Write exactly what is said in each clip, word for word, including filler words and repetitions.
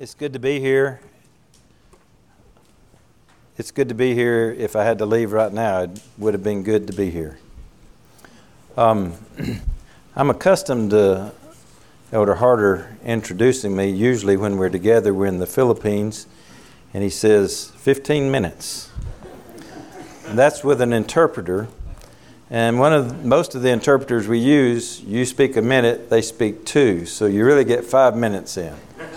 It's good to be here. It's good to be here. If I had to leave right now, it would have been good to be here. Um, I'm accustomed to Elder Harder introducing me. Usually when we're together, we're in the Philippines, and he says, fifteen minutes. And that's with an interpreter. And one of most of the interpreters we use, you speak a minute, they speak two. So you really get five minutes in.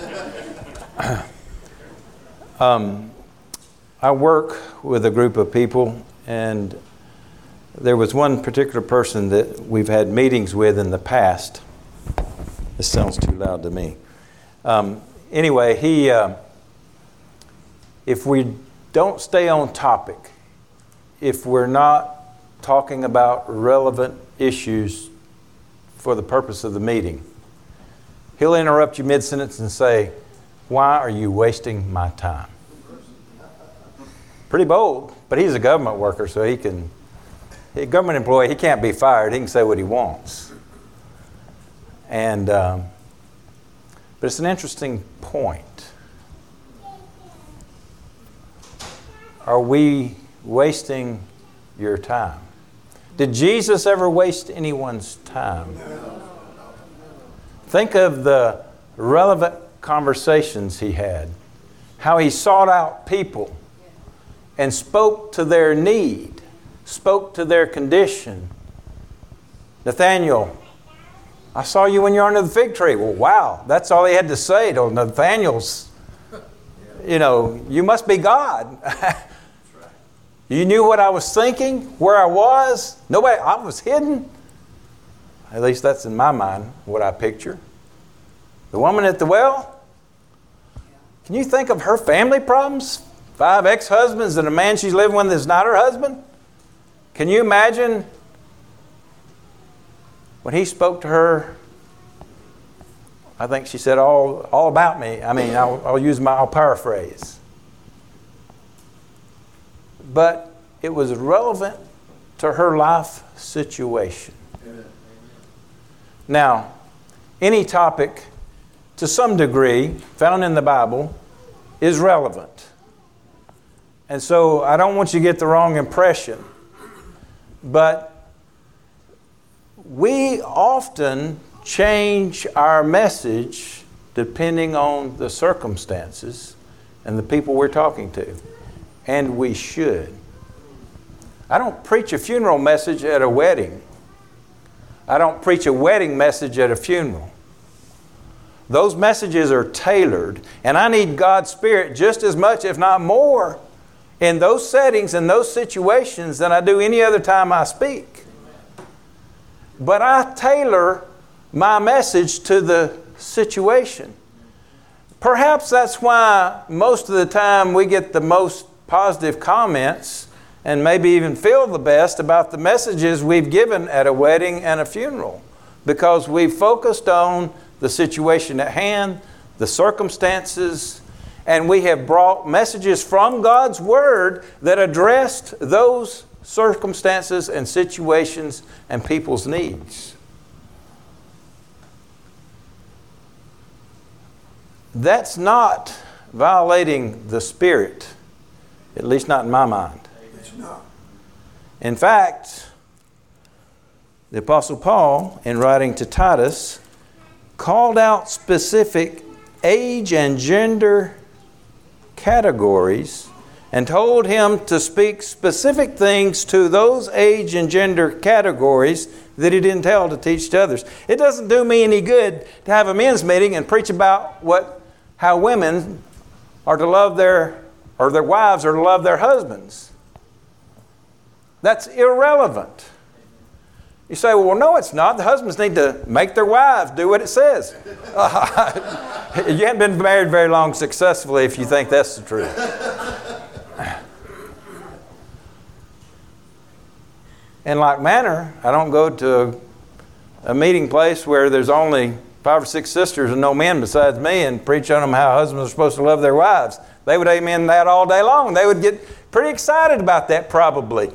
um, I work with a group of people, and there was one particular person that we've had meetings with in the past. This sounds too loud to me. Um, anyway, he, uh, if we don't stay on topic, if we're not talking about relevant issues for the purpose of the meeting, he'll interrupt you mid-sentence and say, "Why are you wasting my time?" Pretty bold, but he's a government worker, so he can, a government employee, he can't be fired. He can say what he wants. And, um, but it's an interesting point. Are we wasting your time? Did Jesus ever waste anyone's time? Think of the relevant conversations he had, how he sought out people and spoke to their need, spoke to their condition. Nathaniel, I saw you when you're under the fig tree. Well, wow, that's all he had to say to Nathaniel's, you know, you must be God. You knew what I was thinking, where I was. Nobody, I was hidden. At least that's in my mind, what I picture. The woman at the well, can you think of her family problems? Five ex-husbands and a man she's living with that's not her husband? Can you imagine when he spoke to her? I think she said all, all about me. I mean, I'll, I'll use my, I'll paraphrase. But it was relevant to her life situation. Amen. Now, any topic to some degree found in the Bible is relevant. And so I don't want you to get the wrong impression. But we often change our message depending on the circumstances and the people we're talking to. And we should. I don't preach a funeral message at a wedding. I don't preach a wedding message at a funeral. Those messages are tailored, and I need God's Spirit just as much, if not more, in those settings and those situations than I do any other time I speak. But I tailor my message to the situation. Perhaps that's why most of the time we get the most positive comments and maybe even feel the best about the messages we've given at a wedding and a funeral, because we've focused on the situation at hand, the circumstances, and we have brought messages from God's Word that addressed those circumstances and situations and people's needs. That's not violating the Spirit, at least not in my mind. It's not. In fact, the Apostle Paul, in writing to Titus, called out specific age and gender categories and told him to speak specific things to those age and gender categories that he didn't tell to teach to others. It doesn't do me any good to have a men's meeting and preach about what how women are to love their, or their wives are to love their husbands. That's irrelevant. You say, well, no, it's not. The husbands need to make their wives do what it says. Uh, you haven't been married very long successfully if you think that's the truth. In like manner, I don't go to a, a meeting place where there's only five or six sisters and no men besides me and preach on them how husbands are supposed to love their wives. They would amen that all day long. They would get pretty excited about that probably.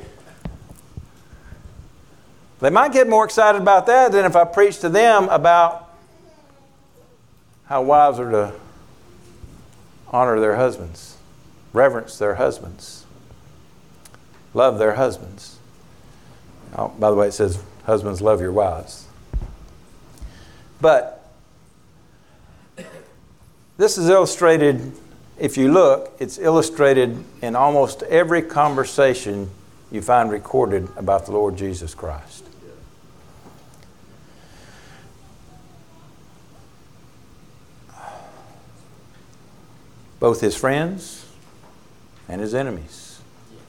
They might get more excited about that than if I preach to them about how wives are to honor their husbands, reverence their husbands, love their husbands. Oh, by the way, it says, husbands, love your wives. But this is illustrated, if you look, it's illustrated in almost every conversation you find recorded about the Lord Jesus Christ. Both his friends and his enemies.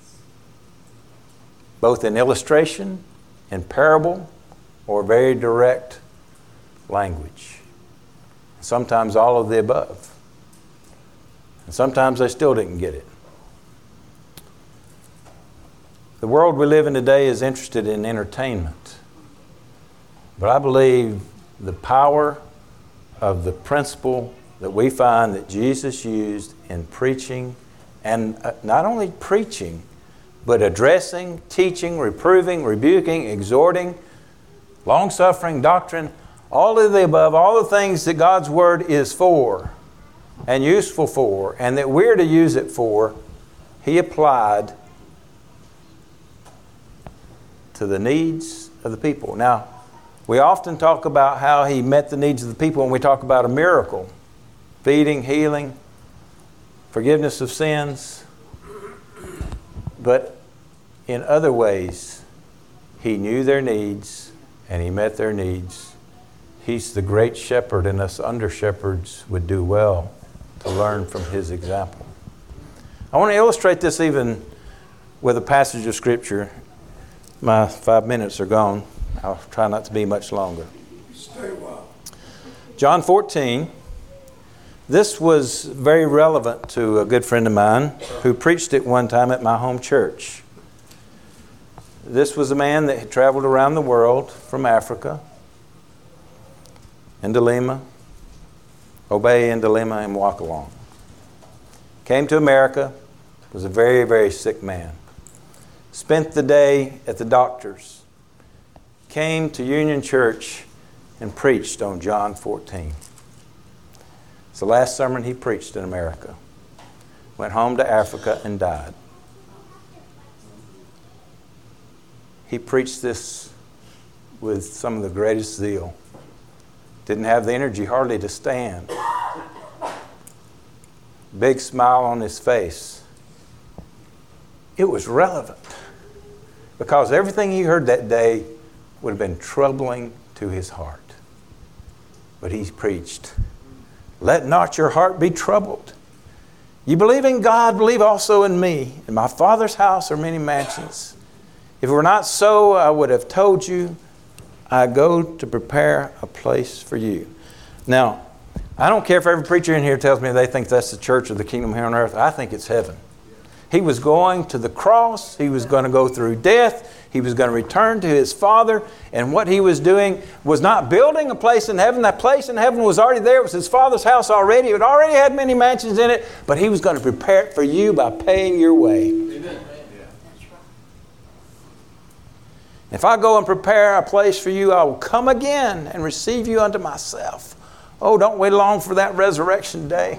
Both in illustration, in parable, or very direct language. Sometimes all of the above. And sometimes they still didn't get it. The world we live in today is interested in entertainment. But I believe the power of the principle that we find that Jesus used in preaching, and not only preaching, but addressing, teaching, reproving, rebuking, exhorting, long-suffering, doctrine, all of the above, all the things that God's Word is for and useful for, and that we're to use it for, He applied to the needs of the people. Now, we often talk about how He met the needs of the people when we talk about a miracle. Feeding, healing, forgiveness of sins. But in other ways, He knew their needs and He met their needs. He's the great shepherd, and us under-shepherds would do well to learn from His example. I want to illustrate this even with a passage of Scripture. My five minutes are gone. I'll try not to be much longer. Stay well. John fourteen. This was very relevant to a good friend of mine who preached it one time at my home church. This was a man that had traveled around the world from Africa, into Lima, Obey into Lima, and walk along. Came to America, was a very, very sick man. Spent the day at the doctor's. Came to Union Church and preached on John fourteen. It's the last sermon he preached in America. Went home to Africa and died. He preached this with some of the greatest zeal. Didn't have the energy hardly to stand. Big smile on his face. It was relevant because everything he heard that day would have been troubling to his heart. But he preached, "Let not your heart be troubled. You believe in God, believe also in me. In my Father's house are many mansions. If it were not so, I would have told you, I go to prepare a place for you." Now, I don't care if every preacher in here tells me they think that's the church of the kingdom here on earth. I think it's heaven. He was going to the cross. He was going to go through death. He was going to return to His Father. And what He was doing was not building a place in heaven. That place in heaven was already there. It was His Father's house already. It already had many mansions in it. But He was going to prepare it for you by paying your way. Amen. If I go and prepare a place for you, I will come again and receive you unto myself. Oh, don't wait long for that resurrection day.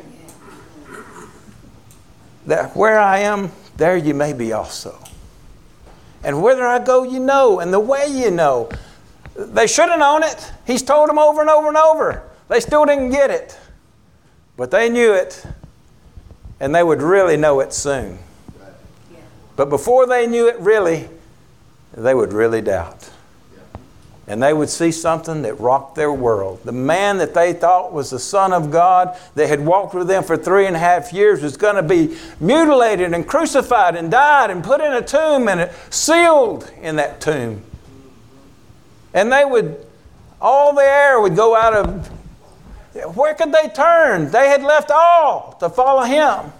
That where I am, there you may be also. And whither I go, you know, and the way you know. They should have known it. He's told them over and over and over. They still didn't get it. But they knew it, and they would really know it soon. But before they knew it really, they would really doubt. And they would see something that rocked their world. The man that they thought was the Son of God, that had walked with them for three and a half years, was going to be mutilated and crucified and died and put in a tomb and sealed in that tomb. And they would, all the air would go out of, where could they turn? They had left all to follow Him.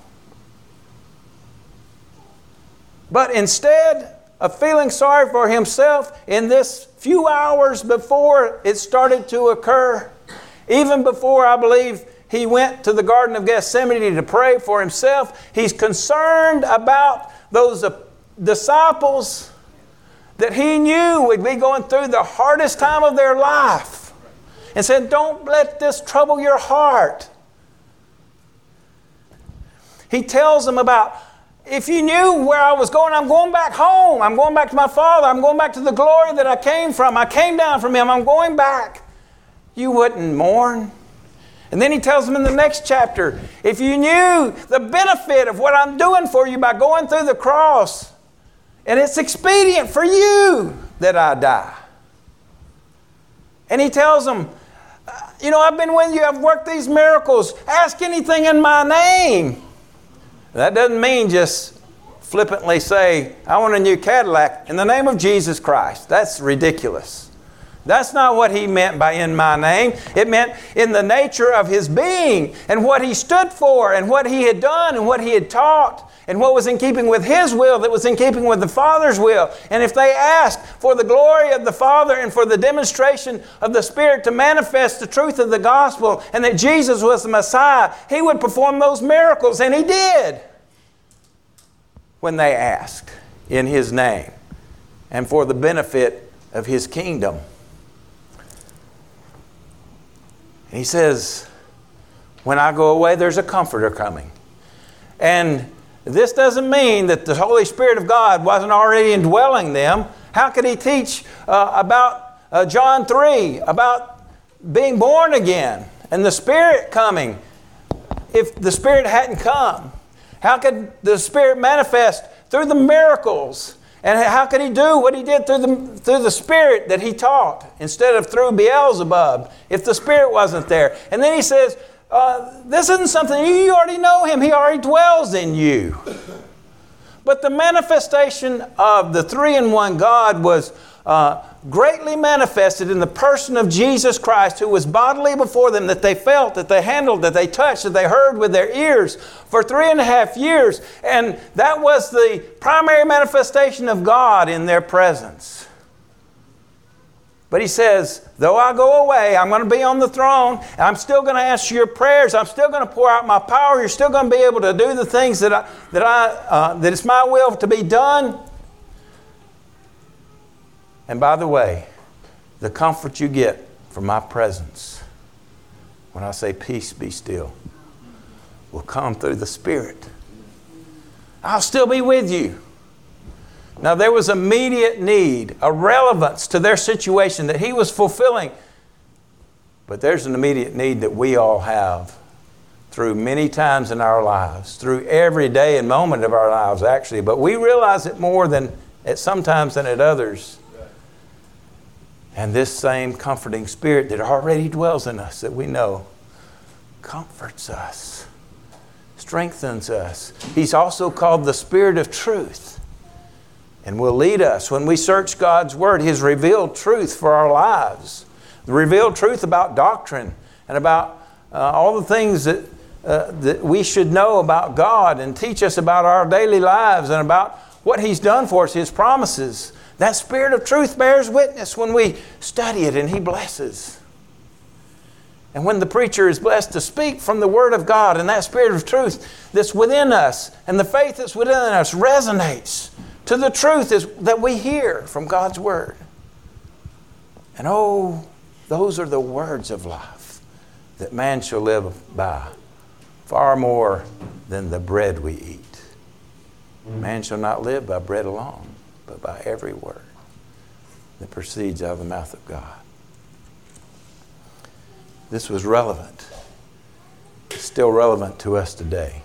But instead of feeling sorry for himself in this few hours before it started to occur, even before I believe he went to the Garden of Gethsemane to pray for himself, he's concerned about those disciples that he knew would be going through the hardest time of their life, and said, "Don't let this trouble your heart." He tells them about, if you knew where I was going, I'm going back home. I'm going back to my Father. I'm going back to the glory that I came from. I came down from Him. I'm going back. You wouldn't mourn. And then He tells them in the next chapter, if you knew the benefit of what I'm doing for you by going through the cross, and it's expedient for you that I die. And He tells them, you know, I've been with you. I've worked these miracles. Ask anything in my name. That doesn't mean just flippantly say, I want a new Cadillac in the name of Jesus Christ. That's ridiculous. That's not what He meant by in my name. It meant in the nature of His being and what He stood for and what He had done and what He had taught and what was in keeping with His will, that was in keeping with the Father's will. And if they asked for the glory of the Father and for the demonstration of the Spirit to manifest the truth of the gospel and that Jesus was the Messiah, He would perform those miracles, and He did when they asked in His name and for the benefit of His kingdom. And He says, when I go away, there's a Comforter coming. And this doesn't mean that the Holy Spirit of God wasn't already indwelling them. How could He teach uh, about uh, John three, about being born again and the Spirit coming if the Spirit hadn't come? How could the Spirit manifest through the miracles? And how could He do what He did through the, through the Spirit that He taught instead of through Beelzebub if the Spirit wasn't there? And then He says, uh, this isn't something, you, you already know Him. He already dwells in you. But the manifestation of the three-in-one God was uh, greatly manifested in the person of Jesus Christ, who was bodily before them, that they felt, that they handled, that they touched, that they heard with their ears for three and a half years. And that was the primary manifestation of God in their presence. But He says, though I go away, I'm going to be on the throne. I'm still going to answer your prayers. I'm still going to pour out my power. You're still going to be able to do the things that I, that I, uh, that it's my will to be done. And by the way, the comfort you get from my presence, when I say peace, be still, will come through the Spirit. I'll still be with you. Now, there was immediate need, a relevance to their situation that He was fulfilling. But there's an immediate need that we all have through many times in our lives, through every day and moment of our lives, actually. But we realize it more than at sometimes than at others. And this same comforting Spirit that already dwells in us, that we know, comforts us, strengthens us. He's also called the Spirit of truth, and will lead us when we search God's Word, His revealed truth for our lives, the revealed truth about doctrine and about uh, all the things that, uh, that we should know about God, and teach us about our daily lives and about what He's done for us, His promises. That Spirit of truth bears witness when we study it, and He blesses. And when the preacher is blessed to speak from the Word of God, and that Spirit of truth that's within us and the faith that's within us resonates to the truth is, that we hear from God's Word. And oh, those are the words of life that man shall live by, far more than the bread we eat. Man shall not live by bread alone, but by every word that proceeds out of the mouth of God. This was relevant. It's still relevant to us today.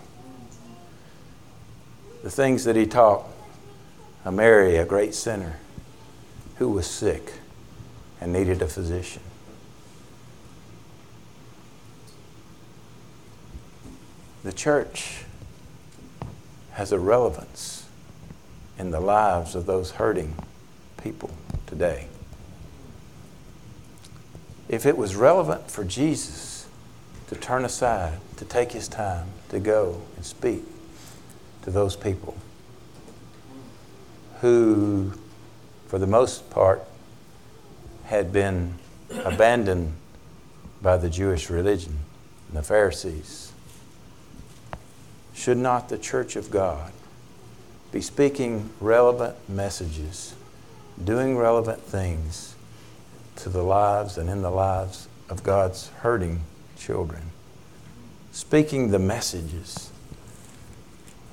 The things that He taught a Mary, a great sinner, who was sick and needed a physician. The church has a relevance in the lives of those hurting people today. If it was relevant for Jesus to turn aside, to take His time, to go and speak to those people who, for the most part, had been abandoned by the Jewish religion and the Pharisees, should not the church of God be speaking relevant messages, doing relevant things to the lives and in the lives of God's hurting children, speaking the messages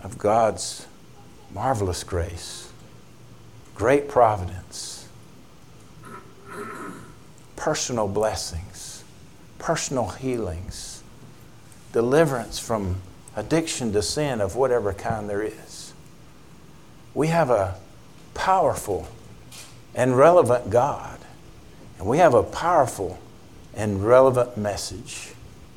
of God's marvelous grace, great providence, personal blessings, personal healings, deliverance from addiction to sin of whatever kind there is. We have a powerful and relevant God, and we have a powerful and relevant message.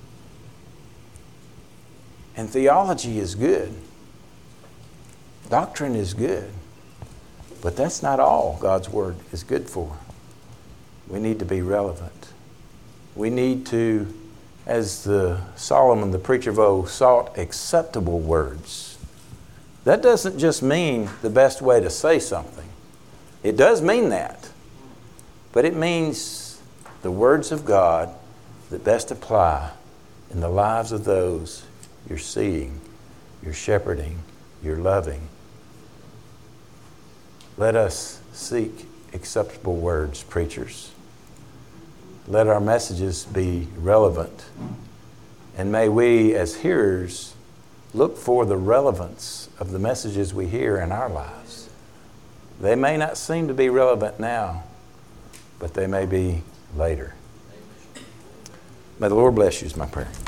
And theology is good. Doctrine is good. But that's not all God's Word is good for. We need to be relevant. We need to, as the Solomon, the preacher of old, sought acceptable words. That doesn't just mean the best way to say something. It does mean that. But it means the words of God that best apply in the lives of those you're seeing, you're shepherding, you're loving. Let us seek acceptable words, preachers. Let our messages be relevant. And may we, as hearers, look for the relevance of the messages we hear in our lives. They may not seem to be relevant now, but they may be later. May the Lord bless you is my prayer.